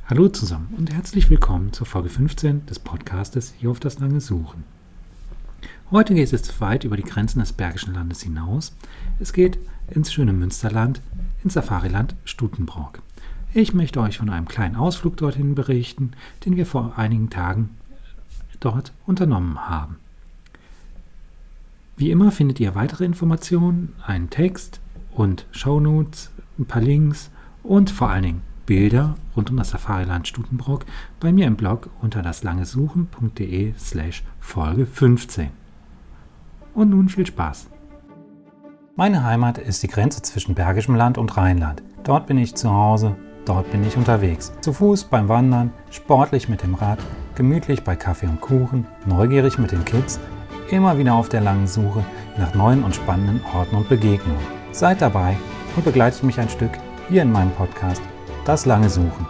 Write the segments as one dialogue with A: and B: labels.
A: Hallo zusammen und herzlich willkommen zur Folge 15 des Podcastes Hier auf das lange Suchen. Heute geht es weit über die Grenzen des Bergischen Landes hinaus. Es geht ins schöne Münsterland, ins Safariland Stutenbrock. Ich möchte euch von einem kleinen Ausflug dorthin berichten, den wir vor einigen Tagen dort unternommen haben. Wie immer findet ihr weitere Informationen, einen Text und Shownotes, ein paar Links und vor allen Dingen Bilder rund um das Safariland Stutenbrock bei mir im Blog unter daslangesuchen.de/Folge 15. Und nun viel Spaß. Meine Heimat ist die Grenze zwischen Bergischem Land und Rheinland. Dort bin ich zu Hause, dort bin ich unterwegs. Zu Fuß beim Wandern, sportlich mit dem Rad, gemütlich bei Kaffee und Kuchen, neugierig mit den Kids, immer wieder auf der langen Suche nach neuen und spannenden Orten und Begegnungen. Seid dabei und begleitet mich ein Stück hier in meinem Podcast Das lange Suchen.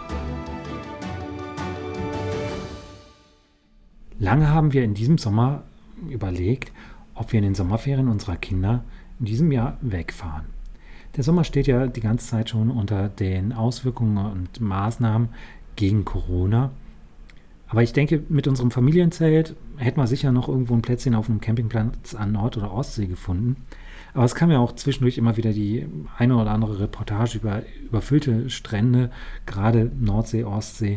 A: Lange haben wir in diesem Sommer überlegt, ob wir in den Sommerferien unserer Kinder in diesem Jahr wegfahren. Der Sommer steht ja die ganze Zeit schon unter den Auswirkungen und Maßnahmen gegen Corona. Aber ich denke, mit unserem Familienzelt hätten wir sicher noch irgendwo ein Plätzchen auf einem Campingplatz an Nord- oder Ostsee gefunden. Aber es kam ja auch zwischendurch immer wieder die eine oder andere Reportage über überfüllte Strände, gerade Nordsee, Ostsee.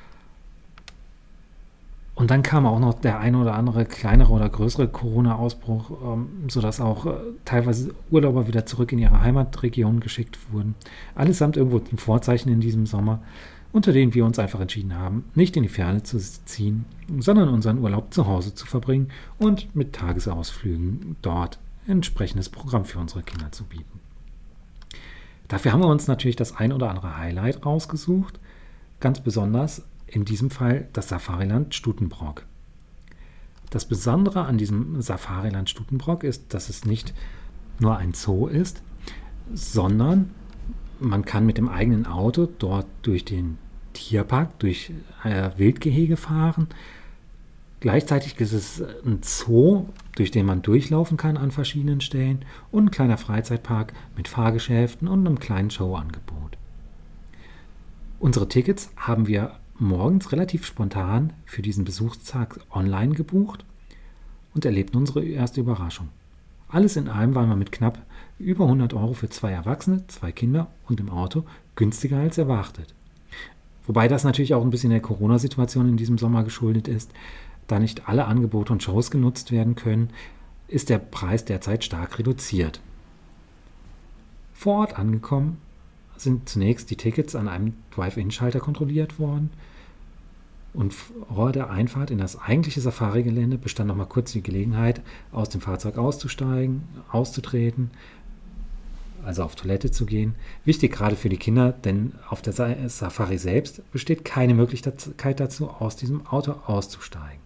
A: Und dann kam auch noch der eine oder andere kleinere oder größere Corona-Ausbruch, sodass auch teilweise Urlauber wieder zurück in ihre Heimatregion geschickt wurden. Allesamt irgendwo ein Vorzeichen in diesem Sommer, unter denen wir uns einfach entschieden haben, nicht in die Ferne zu ziehen, sondern unseren Urlaub zu Hause zu verbringen und mit Tagesausflügen dort entsprechendes Programm für unsere Kinder zu bieten. Dafür haben wir uns natürlich das ein oder andere Highlight rausgesucht, ganz besonders in diesem Fall das Safariland Stutenbrock. Das Besondere an diesem Safariland Stutenbrock ist, dass es nicht nur ein Zoo ist, sondern man kann mit dem eigenen Auto dort durch den Tierpark, durch Wildgehege fahren. Gleichzeitig ist es ein Zoo, durch den man durchlaufen kann an verschiedenen Stellen und ein kleiner Freizeitpark mit Fahrgeschäften und einem kleinen Showangebot. Unsere Tickets haben wir morgens relativ spontan für diesen Besuchstag online gebucht und erlebten unsere erste Überraschung. Alles in allem waren wir mit knapp über 100 Euro für 2 Erwachsene, 2 Kinder und im Auto günstiger als erwartet. Wobei das natürlich auch ein bisschen der Corona-Situation in diesem Sommer geschuldet ist. Da nicht alle Angebote und Shows genutzt werden können, ist der Preis derzeit stark reduziert. Vor Ort angekommen sind zunächst die Tickets an einem Drive-In-Schalter kontrolliert worden und vor der Einfahrt in das eigentliche Safari-Gelände bestand noch mal kurz die Gelegenheit, aus dem Fahrzeug auszusteigen, auszutreten, also auf Toilette zu gehen. Wichtig gerade für die Kinder, denn auf der Safari selbst besteht keine Möglichkeit dazu, aus diesem Auto auszusteigen.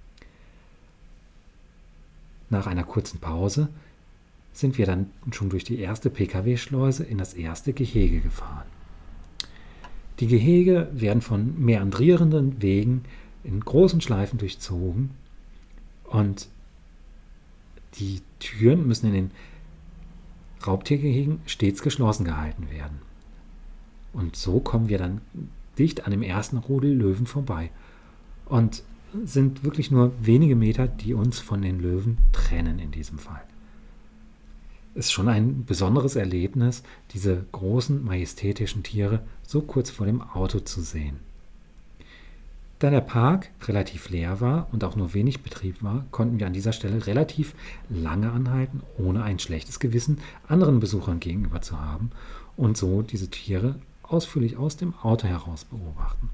A: Nach einer kurzen Pause sind wir dann schon durch die erste Pkw-Schleuse in das erste Gehege gefahren. Die Gehege werden von meandrierenden Wegen in großen Schleifen durchzogen und die Türen müssen in den Raubtiergehegen stets geschlossen gehalten werden. Und so kommen wir dann dicht an dem ersten Rudel Löwen vorbei und sind wirklich nur wenige Meter, die uns von den Löwen trennen in diesem Fall. Es ist schon ein besonderes Erlebnis, diese großen, majestätischen Tiere so kurz vor dem Auto zu sehen. Da der Park relativ leer war und auch nur wenig Betrieb war, konnten wir an dieser Stelle relativ lange anhalten, ohne ein schlechtes Gewissen anderen Besuchern gegenüber zu haben und so diese Tiere ausführlich aus dem Auto heraus beobachten.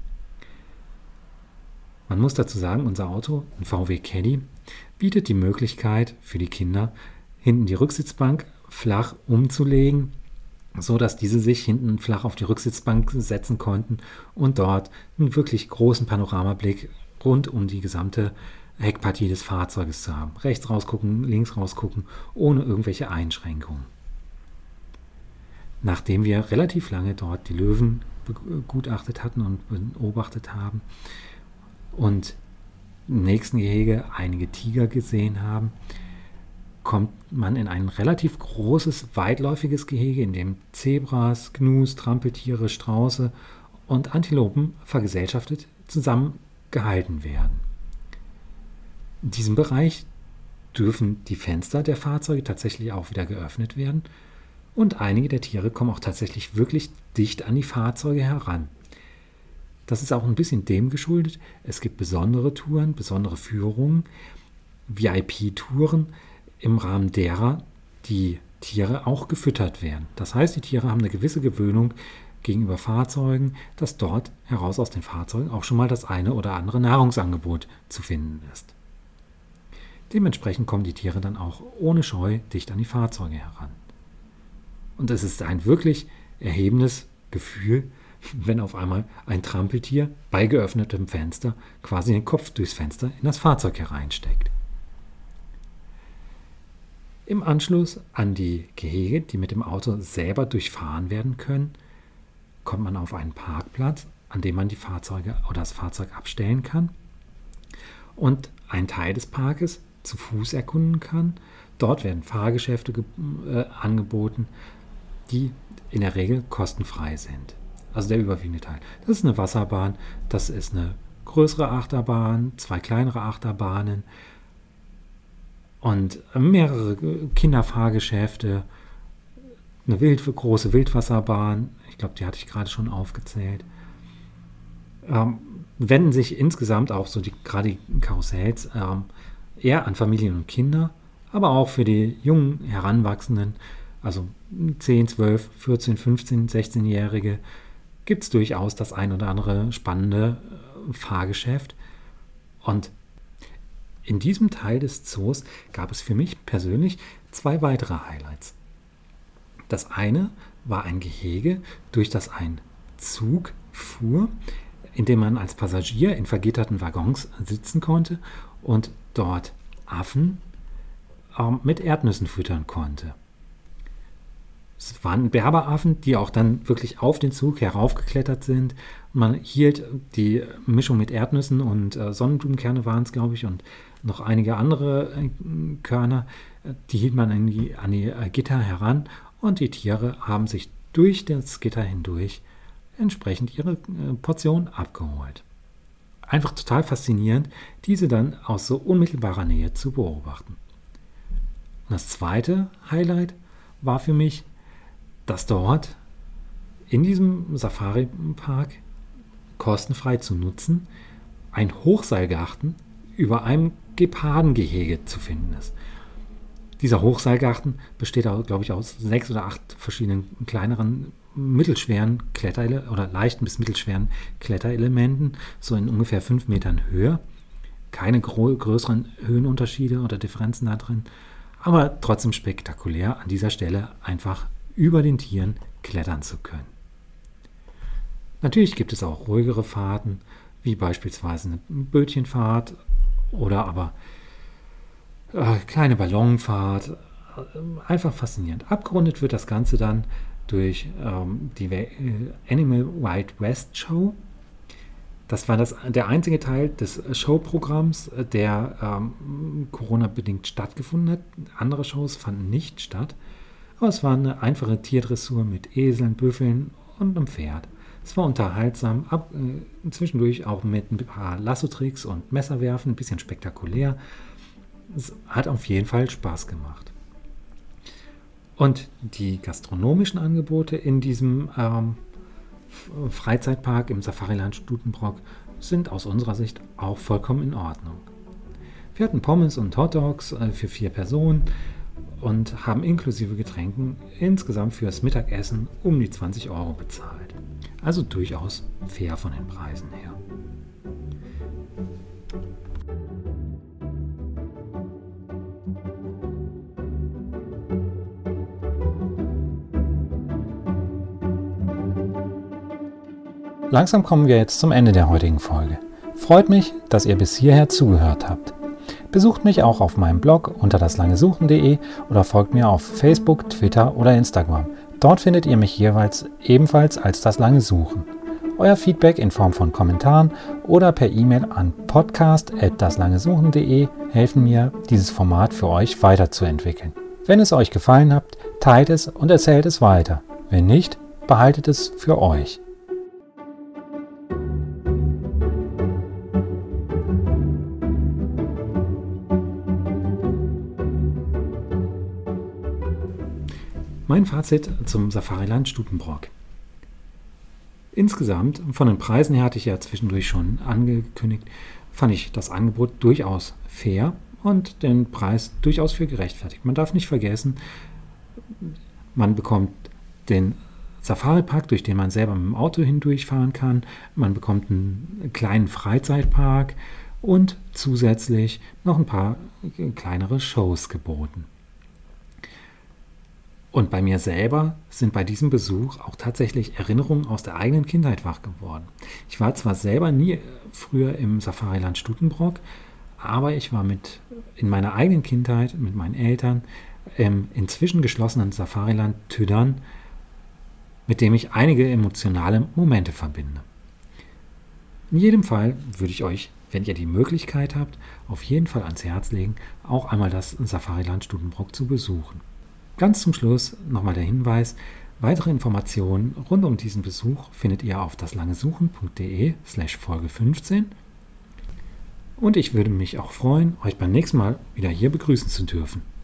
A: Man muss dazu sagen, unser Auto, ein VW Caddy, bietet die Möglichkeit für die Kinder, hinten die Rücksitzbank flach umzulegen, so dass diese sich hinten flach auf die Rücksitzbank setzen konnten und dort einen wirklich großen Panoramablick rund um die gesamte Heckpartie des Fahrzeuges zu haben. Rechts rausgucken, links rausgucken, ohne irgendwelche Einschränkungen. Nachdem wir relativ lange dort die Löwen begutachtet hatten und beobachtet haben und im nächsten Gehege einige Tiger gesehen haben, kommt man in ein relativ großes, weitläufiges Gehege, in dem Zebras, Gnus, Trampeltiere, Strauße und Antilopen vergesellschaftet zusammengehalten werden. In diesem Bereich dürfen die Fenster der Fahrzeuge tatsächlich auch wieder geöffnet werden und einige der Tiere kommen auch tatsächlich wirklich dicht an die Fahrzeuge heran. Das ist auch ein bisschen dem geschuldet. Es gibt besondere Touren, besondere Führungen, VIP-Touren, im Rahmen derer die Tiere auch gefüttert werden. Das heißt, die Tiere haben eine gewisse Gewöhnung gegenüber Fahrzeugen, dass dort heraus aus den Fahrzeugen auch schon mal das eine oder andere Nahrungsangebot zu finden ist. Dementsprechend kommen die Tiere dann auch ohne Scheu dicht an die Fahrzeuge heran. Und es ist ein wirklich erhebendes Gefühl, wenn auf einmal ein Trampeltier bei geöffnetem Fenster quasi den Kopf durchs Fenster in das Fahrzeug hereinsteckt. Im Anschluss an die Gehege, die mit dem Auto selber durchfahren werden können, kommt man auf einen Parkplatz, an dem man die Fahrzeuge oder das Fahrzeug abstellen kann und einen Teil des Parkes zu Fuß erkunden kann. Dort werden Fahrgeschäfte angeboten, die in der Regel kostenfrei sind. Also der überwiegende Teil. Das ist eine Wasserbahn, das ist eine größere Achterbahn, 2 kleinere Achterbahnen und mehrere Kinderfahrgeschäfte, eine große Wildwasserbahn, ich glaube, die hatte ich gerade schon aufgezählt. Wenden sich insgesamt auch so gerade die Karussells eher an Familien und Kinder, aber auch für die jungen Heranwachsenden, also 10, 12, 14, 15, 16-Jährige, gibt es durchaus das ein oder andere spannende Fahrgeschäft. Und in diesem Teil des Zoos gab es für mich persönlich 2 weitere Highlights. Das eine war ein Gehege, durch das ein Zug fuhr, in dem man als Passagier in vergitterten Waggons sitzen konnte und dort Affen mit Erdnüssen füttern konnte. Es waren Berberaffen, die auch dann wirklich auf den Zug heraufgeklettert sind. Man hielt die Mischung mit Erdnüssen und Sonnenblumenkerne waren es, glaube ich, und noch einige andere Körner, die hielt man an die Gitter heran und die Tiere haben sich durch das Gitter hindurch entsprechend ihre Portion abgeholt. Einfach total faszinierend, diese dann aus so unmittelbarer Nähe zu beobachten. Und das zweite Highlight war für mich, dass dort in diesem Safari-Park kostenfrei zu nutzen ein Hochseilgarten über einem Gepardengehege zu finden ist. Dieser Hochseilgarten besteht, glaube ich, aus 6 oder 8 verschiedenen kleineren, mittelschweren oder leichten bis mittelschweren Kletterelementen, so in ungefähr 5 Metern Höhe. Keine größeren Höhenunterschiede oder Differenzen da drin, aber trotzdem spektakulär, an dieser Stelle einfach über den Tieren klettern zu können. Natürlich gibt es auch ruhigere Fahrten, wie beispielsweise eine Bötchenfahrt oder aber kleine Ballonfahrt. Einfach faszinierend. Abgerundet wird das Ganze dann durch die Animal Wild West Show. Das war der einzige Teil des Showprogramms, der Corona-bedingt stattgefunden hat. Andere Shows fanden nicht statt. Aber es war eine einfache Tierdressur mit Eseln, Büffeln und einem Pferd. Es war unterhaltsam, zwischendurch auch mit ein paar Lassotricks und Messerwerfen, ein bisschen spektakulär. Es hat auf jeden Fall Spaß gemacht. Und die gastronomischen Angebote in diesem Freizeitpark im Safariland Stutenbrock sind aus unserer Sicht auch vollkommen in Ordnung. Wir hatten Pommes und Hotdogs für 4 Personen und haben inklusive Getränken insgesamt für das Mittagessen um die 20 € bezahlt. Also durchaus fair von den Preisen her. Langsam kommen wir jetzt zum Ende der heutigen Folge. Freut mich, dass ihr bis hierher zugehört habt. Besucht mich auch auf meinem Blog unter daslangesuchen.de oder folgt mir auf Facebook, Twitter oder Instagram. Dort findet ihr mich jeweils ebenfalls als Das Lange Suchen. Euer Feedback in Form von Kommentaren oder per E-Mail an podcast@daslangesuchen.de helfen mir, dieses Format für euch weiterzuentwickeln. Wenn es euch gefallen hat, teilt es und erzählt es weiter. Wenn nicht, behaltet es für euch. Mein Fazit zum Safariland Stutenbrock. Insgesamt, von den Preisen her hatte ich ja zwischendurch schon angekündigt, fand ich das Angebot durchaus fair und den Preis durchaus für gerechtfertigt. Man darf nicht vergessen, man bekommt den Safari-Park, durch den man selber mit dem Auto hindurchfahren kann. Man bekommt einen kleinen Freizeitpark und zusätzlich noch ein paar kleinere Shows geboten. Und bei mir selber sind bei diesem Besuch auch tatsächlich Erinnerungen aus der eigenen Kindheit wach geworden. Ich war zwar selber nie früher im Safariland Stutenbrock, aber ich war in meiner eigenen Kindheit mit meinen Eltern im inzwischen geschlossenen Safariland Tüdern, mit dem ich einige emotionale Momente verbinde. In jedem Fall würde ich euch, wenn ihr die Möglichkeit habt, auf jeden Fall ans Herz legen, auch einmal das Safariland Stutenbrock zu besuchen. Ganz zum Schluss nochmal der Hinweis, weitere Informationen rund um diesen Besuch findet ihr auf daslangesuchen.de/Folge 15 und ich würde mich auch freuen, euch beim nächsten Mal wieder hier begrüßen zu dürfen.